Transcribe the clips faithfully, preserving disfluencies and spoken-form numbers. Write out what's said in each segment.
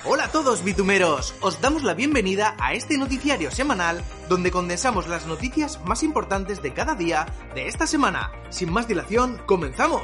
Hola a todos bitumeros, os damos la bienvenida a este noticiario semanal donde condensamos las noticias más importantes de cada día de esta semana. Sin más dilación, ¡comenzamos!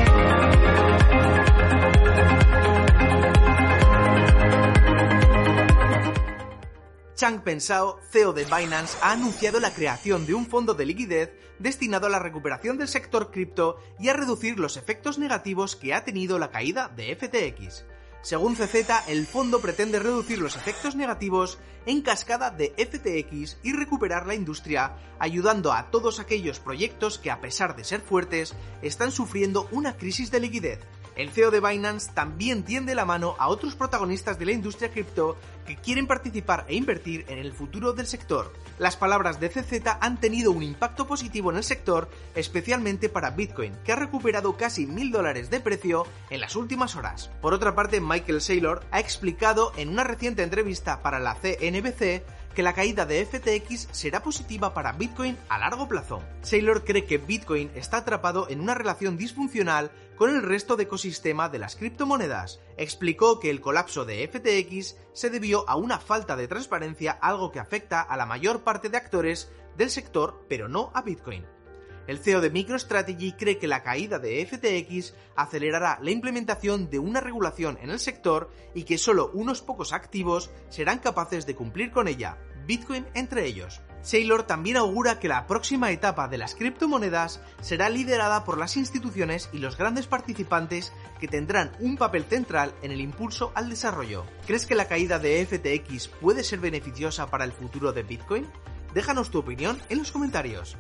Changpeng Zhao, C E O de Binance, ha anunciado la creación de un fondo de liquidez destinado a la recuperación del sector cripto y a reducir los efectos negativos que ha tenido la caída de F T X. Según C Z, el fondo pretende reducir los efectos negativos en cascada de F T X y recuperar la industria, ayudando a todos aquellos proyectos que, a pesar de ser fuertes, están sufriendo una crisis de liquidez. El C E O de Binance también tiende la mano a otros protagonistas de la industria cripto que quieren participar e invertir en el futuro del sector. Las palabras de C Z han tenido un impacto positivo en el sector, especialmente para Bitcoin, que ha recuperado casi mil dólares de precio en las últimas horas. Por otra parte, Michael Saylor ha explicado en una reciente entrevista para la C N B C que la caída de F T X será positiva para Bitcoin a largo plazo. Saylor cree que Bitcoin está atrapado en una relación disfuncional con el resto del ecosistema de las criptomonedas. Explicó que el colapso de F T X se debió a una falta de transparencia, algo que afecta a la mayor parte de actores del sector, pero no a Bitcoin. El C E O de MicroStrategy cree que la caída de F T X acelerará la implementación de una regulación en el sector y que solo unos pocos activos serán capaces de cumplir con ella, Bitcoin entre ellos. Saylor también augura que la próxima etapa de las criptomonedas será liderada por las instituciones y los grandes participantes que tendrán un papel central en el impulso al desarrollo. ¿Crees que la caída de F T X puede ser beneficiosa para el futuro de Bitcoin? Déjanos tu opinión en los comentarios.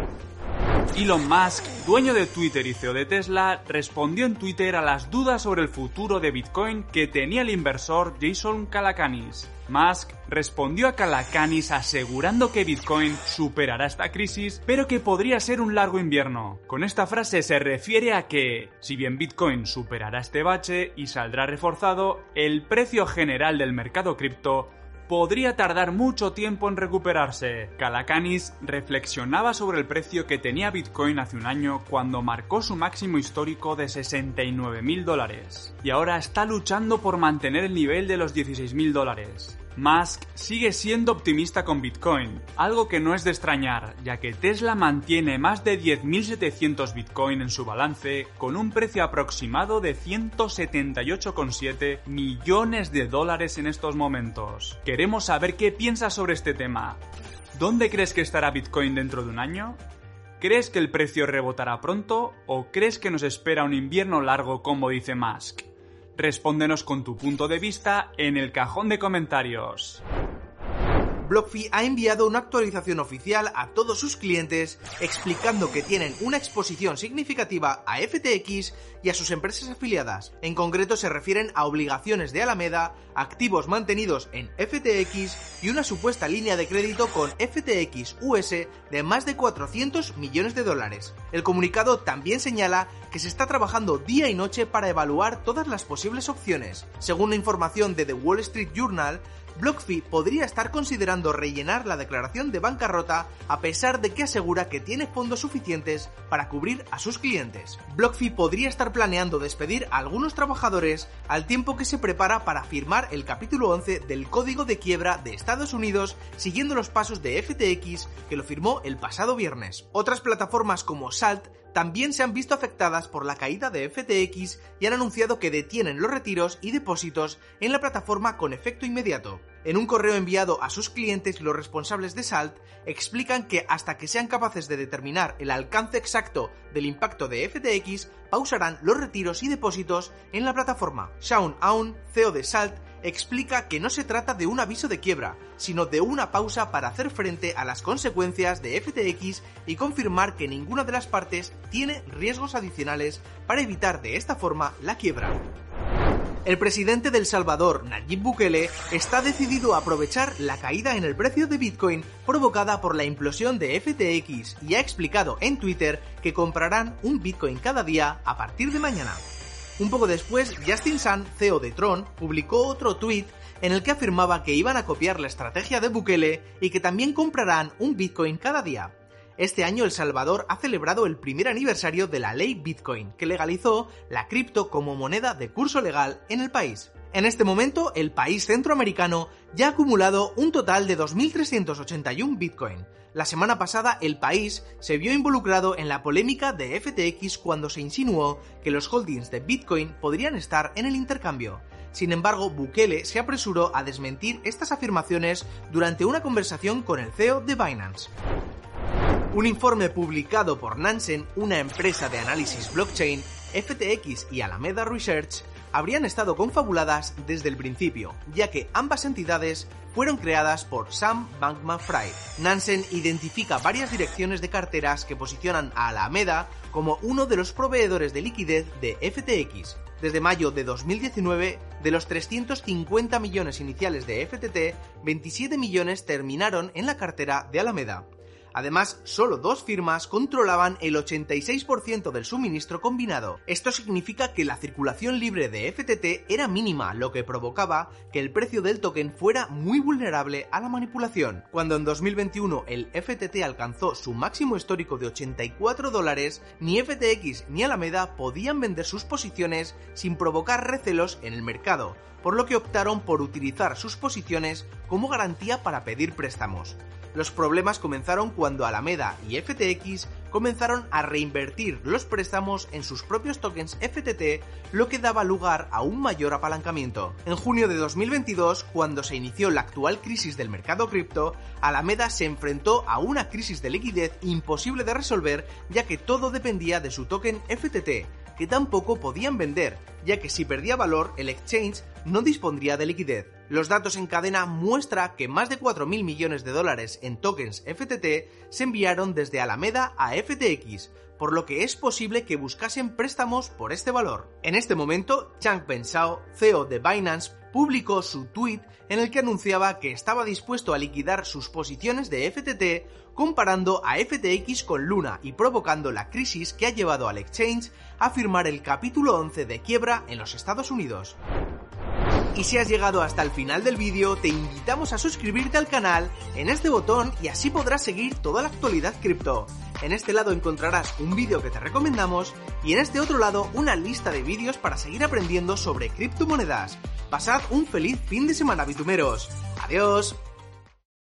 Elon Musk, dueño de Twitter y C E O de Tesla, respondió en Twitter a las dudas sobre el futuro de Bitcoin que tenía el inversor Jason Calacanis. Musk respondió a Calacanis asegurando que Bitcoin superará esta crisis, pero que podría ser un largo invierno. Con esta frase se refiere a que, si bien Bitcoin superará este bache y saldrá reforzado, el precio general del mercado cripto podría tardar mucho tiempo en recuperarse. Calacanis reflexionaba sobre el precio que tenía Bitcoin hace un año cuando marcó su máximo histórico de sesenta y nueve mil dólares, y ahora está luchando por mantener el nivel de los dieciséis mil dólares. Musk sigue siendo optimista con Bitcoin, algo que no es de extrañar, ya que Tesla mantiene más de diez mil setecientos Bitcoin en su balance con un precio aproximado de ciento setenta y ocho coma siete millones de dólares en estos momentos. Queremos saber qué piensas sobre este tema. ¿Dónde crees que estará Bitcoin dentro de un año? ¿Crees que el precio rebotará pronto o crees que nos espera un invierno largo como dice Musk? Respóndenos con tu punto de vista en el cajón de comentarios. BlockFi ha enviado una actualización oficial a todos sus clientes explicando que tienen una exposición significativa a F T X y a sus empresas afiliadas. En concreto se refieren a obligaciones de Alameda, activos mantenidos en F T X y una supuesta línea de crédito con F T X U S de más de cuatrocientos millones de dólares. El comunicado también señala que se está trabajando día y noche para evaluar todas las posibles opciones. Según la información de The Wall Street Journal, BlockFi podría estar considerando rellenar la declaración de bancarrota a pesar de que asegura que tiene fondos suficientes para cubrir a sus clientes. BlockFi podría estar planeando despedir a algunos trabajadores al tiempo que se prepara para firmar el capítulo once del Código de Quiebra de Estados Unidos, siguiendo los pasos de F T X que lo firmó el pasado viernes. Otras plataformas como Salt también se han visto afectadas por la caída de F T X y han anunciado que detienen los retiros y depósitos en la plataforma con efecto inmediato. En un correo enviado a sus clientes, los responsables de Salt explican que hasta que sean capaces de determinar el alcance exacto del impacto de F T X, pausarán los retiros y depósitos en la plataforma. Sean Aun, C E O de Salt, explica que no se trata de un aviso de quiebra, sino de una pausa para hacer frente a las consecuencias de F T X y confirmar que ninguna de las partes tiene riesgos adicionales para evitar de esta forma la quiebra. El presidente de El Salvador, Nayib Bukele, está decidido a aprovechar la caída en el precio de Bitcoin provocada por la implosión de F T X y ha explicado en Twitter que comprarán un Bitcoin cada día a partir de mañana. Un poco después, Justin Sun, C E O de Tron, publicó otro tweet en el que afirmaba que iban a copiar la estrategia de Bukele y que también comprarán un Bitcoin cada día. Este año El Salvador ha celebrado el primer aniversario de la ley Bitcoin, que legalizó la cripto como moneda de curso legal en el país. En este momento, el país centroamericano ya ha acumulado un total de dos mil trescientos ochenta y uno Bitcoin. La semana pasada, el país se vio involucrado en la polémica de F T X cuando se insinuó que los holdings de Bitcoin podrían estar en el intercambio. Sin embargo, Bukele se apresuró a desmentir estas afirmaciones durante una conversación con el C E O de Binance. Un informe publicado por Nansen, una empresa de análisis blockchain, F T X y Alameda Research, habrían estado confabuladas desde el principio, ya que ambas entidades fueron creadas por Sam Bankman-Fried. Nansen identifica varias direcciones de carteras que posicionan a Alameda como uno de los proveedores de liquidez de F T X. Desde mayo de dos mil diecinueve, de los trescientos cincuenta millones iniciales de F T T, veintisiete millones terminaron en la cartera de Alameda. Además, solo dos firmas controlaban el ochenta y seis por ciento del suministro combinado. Esto significa que la circulación libre de F T T era mínima, lo que provocaba que el precio del token fuera muy vulnerable a la manipulación. Cuando en dos mil veintiuno el F T T alcanzó su máximo histórico de ochenta y cuatro dólares, ni F T X ni Alameda podían vender sus posiciones sin provocar recelos en el mercado, por lo que optaron por utilizar sus posiciones como garantía para pedir préstamos. Los problemas comenzaron cuando Alameda y F T X comenzaron a reinvertir los préstamos en sus propios tokens F T T, lo que daba lugar a un mayor apalancamiento. En junio de dos mil veintidós, cuando se inició la actual crisis del mercado cripto, Alameda se enfrentó a una crisis de liquidez imposible de resolver, ya que todo dependía de su token F T T, que tampoco podían vender, ya que si perdía valor, el exchange no dispondría de liquidez. Los datos en cadena muestran que más de cuatro mil millones de dólares en tokens F T T se enviaron desde Alameda a F T X, por lo que es posible que buscasen préstamos por este valor. En este momento, Changpeng Zhao, C E O de Binance, publicó su tweet en el que anunciaba que estaba dispuesto a liquidar sus posiciones de F T T comparando a F T X con Luna y provocando la crisis que ha llevado al exchange a firmar el capítulo once de quiebra en los Estados Unidos. Y si has llegado hasta el final del vídeo, te invitamos a suscribirte al canal en este botón y así podrás seguir toda la actualidad cripto. En este lado encontrarás un vídeo que te recomendamos y en este otro lado una lista de vídeos para seguir aprendiendo sobre criptomonedas. Pasad un feliz fin de semana, bitumeros. ¡Adiós!